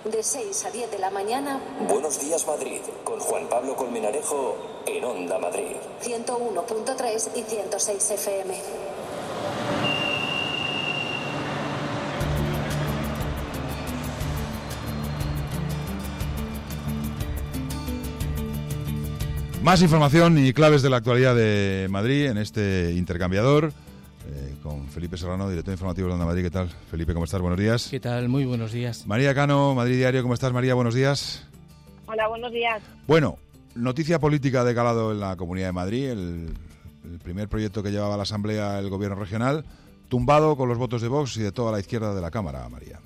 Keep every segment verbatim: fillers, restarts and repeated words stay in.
De seis a diez de la mañana. Buenos días, Madrid, con Juan Pablo Colmenarejo en Onda Madrid. ciento uno punto tres y ciento seis F M. Más información y claves de la actualidad de Madrid en este intercambiador eh, con Felipe Serrano, director informativo de Onda Madrid. ¿Qué tal, Felipe? ¿Cómo estás? Buenos días. ¿Qué tal? Muy buenos días. María Cano, Madrid Diario. ¿Cómo estás, María? Buenos días. Hola, buenos días. Bueno, noticia política de calado en la Comunidad de Madrid. El, el primer proyecto que llevaba a la Asamblea el Gobierno regional, tumbado con los votos de Vox y de toda la izquierda de la Cámara, María.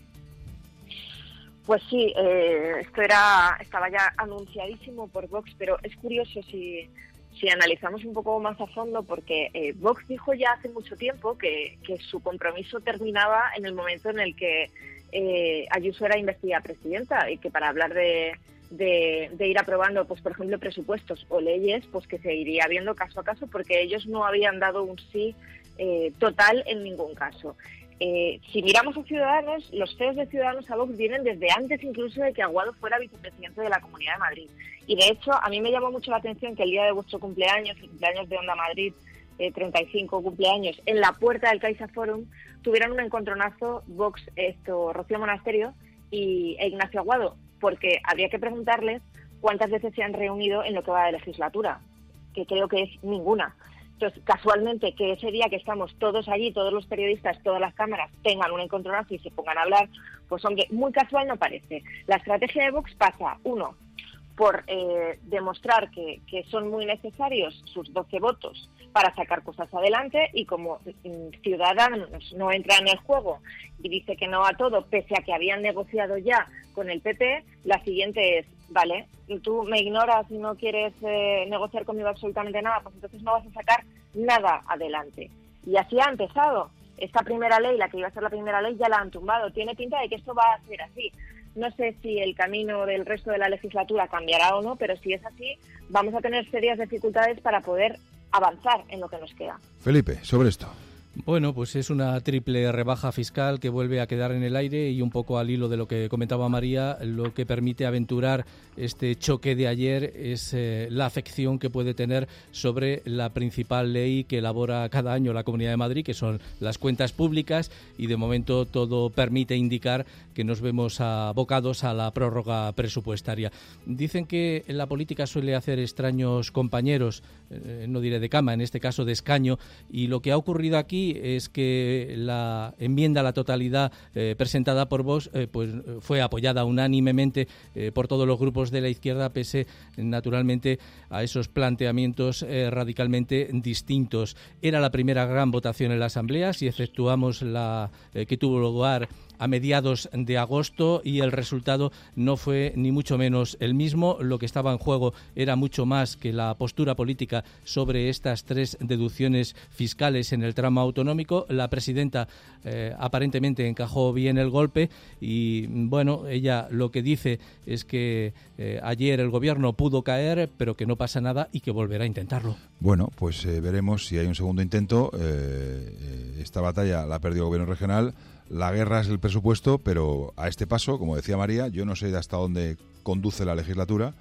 Pues sí, eh, esto era estaba ya anunciadísimo por Vox, pero es curioso si, si analizamos un poco más a fondo, porque eh, Vox dijo ya hace mucho tiempo que, que su compromiso terminaba en el momento en el que eh, Ayuso era investida presidenta, y que para hablar de, de, de ir aprobando, pues por ejemplo, presupuestos o leyes, pues que se iría viendo caso a caso, porque ellos no habían dado un sí eh, total en ningún caso. Eh, si miramos a Ciudadanos, los C E Os de Ciudadanos a Vox vienen desde antes incluso de que Aguado fuera vicepresidente de la Comunidad de Madrid. Y de hecho, a mí me llamó mucho la atención que el día de vuestro cumpleaños, el cumpleaños de Onda Madrid, eh, treinta y cinco cumpleaños, en la puerta del Caixa Forum, tuvieran un encontronazo Vox, esto, Rocío Monasterio y e Ignacio Aguado, porque habría que preguntarles cuántas veces se han reunido en lo que va de legislatura, que creo que es ninguna. Entonces, casualmente, que ese día que estamos todos allí, todos los periodistas, todas las cámaras, tengan un encontronazo y se pongan a hablar, pues hombre, muy casual no parece. La estrategia de Vox pasa, uno, por eh, demostrar que, que son muy necesarios sus doce votos para sacar cosas adelante, y como mm, Ciudadanos no entra en el juego y dice que no a todo, pese a que habían negociado ya con el P P, la siguiente es, vale, tú me ignoras y no quieres eh, negociar conmigo absolutamente nada, pues entonces no vas a sacar nada adelante. Y así ha empezado. Esta primera ley, la que iba a ser la primera ley, ya la han tumbado. Tiene pinta de que esto va a ser así. No sé si el camino del resto de la legislatura cambiará o no, pero si es así, vamos a tener serias dificultades para poder avanzar en lo que nos queda. Felipe, sobre esto. Bueno, pues es una triple rebaja fiscal que vuelve a quedar en el aire, y un poco al hilo de lo que comentaba María, lo que permite aventurar este choque de ayer es eh, la afección que puede tener sobre la principal ley que elabora cada año la Comunidad de Madrid, que son las cuentas públicas, y de momento todo permite indicar que nos vemos abocados a la prórroga presupuestaria. Dicen que en la política suele hacer extraños compañeros, eh, no diré de cama, en este caso de escaño, y lo que ha ocurrido aquí es que la enmienda a la totalidad eh, presentada por Vox eh, pues fue apoyada unánimemente eh, por todos los grupos de la izquierda, pese naturalmente a esos planteamientos eh, radicalmente distintos. Era la primera gran votación en la Asamblea, si efectuamos la eh, que tuvo lugar a mediados de agosto, y el resultado no fue ni mucho menos el mismo. Lo que estaba en juego era mucho más que la postura política sobre estas tres deducciones fiscales en el tramo autonómico. La presidenta eh, aparentemente encajó bien el golpe, y bueno, ella lo que dice es que eh, ayer el gobierno pudo caer, pero que no pasa nada y que volverá a intentarlo. Bueno, pues eh, veremos si hay un segundo intento. Eh, eh, esta batalla la ha perdido el gobierno regional. La guerra es el presupuesto, pero a este paso, como decía María, yo no sé hasta dónde conduce la legislatura.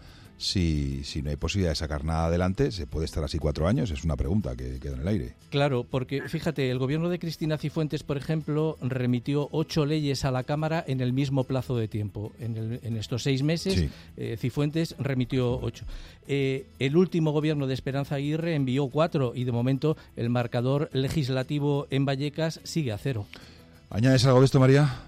Si, si no hay posibilidad de sacar nada adelante, ¿se puede estar así cuatro años? Es una pregunta que queda en el aire. Claro, porque fíjate, el gobierno de Cristina Cifuentes, por ejemplo, remitió ocho leyes a la Cámara en el mismo plazo de tiempo. En, el, en estos seis meses, sí. eh, Cifuentes remitió ocho. Eh, el último gobierno de Esperanza Aguirre envió cuatro, y de momento el marcador legislativo en Vallecas sigue a cero. ¿Añades algo de esto, María?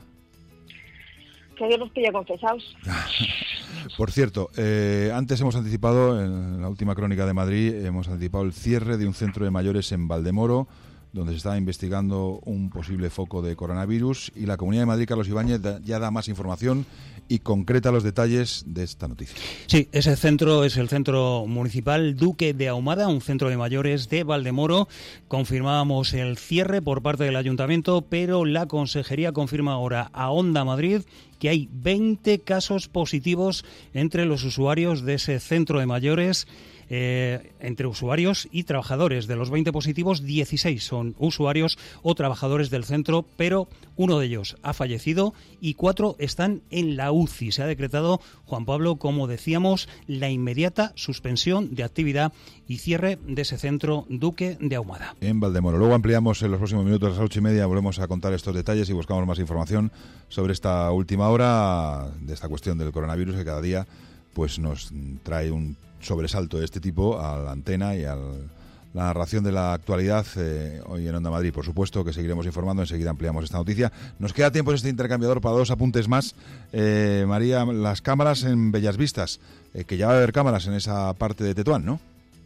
Que Dios nos pilla confesados. Por cierto, eh, antes hemos anticipado, en la última crónica de Madrid, hemos anticipado el cierre de un centro de mayores en Valdemoro, donde se está investigando un posible foco de coronavirus, y la Comunidad de Madrid, Carlos Ibáñez, da, ya da más información y concreta los detalles de esta noticia. Sí, ese centro es el Centro Municipal Duque de Ahumada, un centro de mayores de Valdemoro. Confirmábamos el cierre por parte del Ayuntamiento, pero la Consejería confirma ahora a Onda Madrid que hay veinte casos positivos entre los usuarios de ese centro de mayores. eh, entre usuarios y trabajadores. De los veinte positivos, dieciséis son usuarios o trabajadores del centro, pero uno de ellos ha fallecido y cuatro están en la U C I. Se ha decretado, Juan Pablo, como decíamos, la inmediata suspensión de actividad y cierre de ese centro Duque de Ahumada. En Valdemoro. Luego ampliamos en los próximos minutos, a las ocho y media, volvemos a contar estos detalles y buscamos más información sobre esta última hora de esta cuestión del coronavirus, que cada día pues nos trae un sobresalto de este tipo a la antena y a la narración de la actualidad eh, hoy en Onda Madrid. Por supuesto que seguiremos informando, enseguida ampliamos esta noticia. Nos queda tiempo en este intercambiador para dos apuntes más. Eh, María, las cámaras en Bellas Vistas, eh, que ya va a haber cámaras en esa parte de Tetuán, ¿no?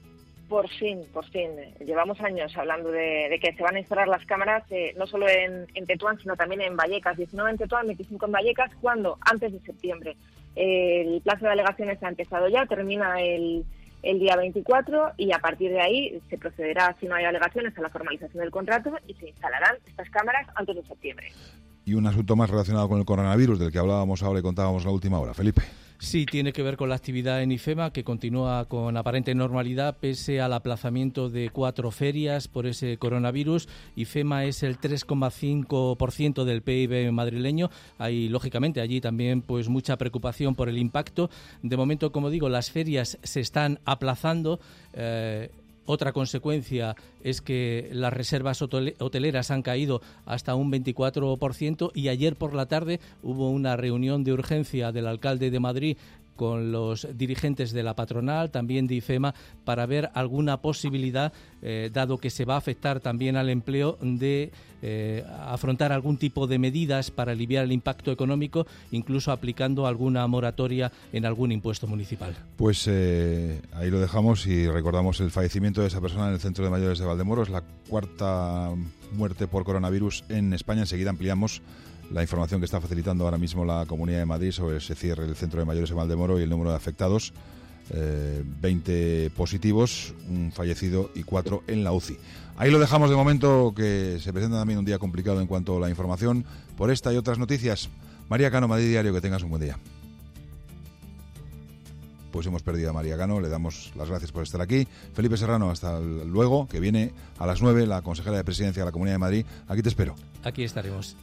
Por fin, por fin. Llevamos años hablando de, de que se van a instalar las cámaras, eh, no solo en, en Tetuán, sino también en Vallecas. diecinueve en Tetuán, veinticinco en Vallecas. ¿Cuándo? Antes de septiembre. Eh, el plazo de alegaciones ha empezado ya, termina el, el día veinticuatro y a partir de ahí se procederá, si no hay alegaciones, a la formalización del contrato y se instalarán estas cámaras antes de septiembre. Y un asunto más relacionado con el coronavirus, del que hablábamos ahora y contábamos en la última hora. Felipe. Sí, tiene que ver con la actividad en IFEMA, que continúa con aparente normalidad pese al aplazamiento de cuatro ferias por ese coronavirus. IFEMA es el tres coma cinco por ciento del P I B madrileño. Hay, lógicamente, allí también pues mucha preocupación por el impacto. De momento, como digo, las ferias se están aplazando. Eh, Otra consecuencia es que las reservas hoteleras han caído hasta un veinticuatro por ciento y ayer por la tarde hubo una reunión de urgencia del alcalde de Madrid con los dirigentes de la patronal, también de IFEMA, para ver alguna posibilidad, eh, dado que se va a afectar también al empleo, de eh, afrontar algún tipo de medidas para aliviar el impacto económico, incluso aplicando alguna moratoria en algún impuesto municipal. Pues eh, ahí lo dejamos y recordamos el fallecimiento de esa persona en el Centro de Mayores de Valdemoro. Es la cuarta muerte por coronavirus en España. Enseguida ampliamos la información que está facilitando ahora mismo la Comunidad de Madrid sobre ese cierre del Centro de Mayores de Valdemoro y el número de afectados. Eh, veinte positivos, un fallecido y cuatro en la U C I. Ahí lo dejamos de momento, que se presenta también un día complicado en cuanto a la información. Por esta y otras noticias, María Cano, Madrid Diario, que tengas un buen día. Pues hemos perdido a María Cano, le damos las gracias por estar aquí. Felipe Serrano, hasta luego, que viene a las nueve la consejera de Presidencia de la Comunidad de Madrid. Aquí te espero. Aquí estaremos.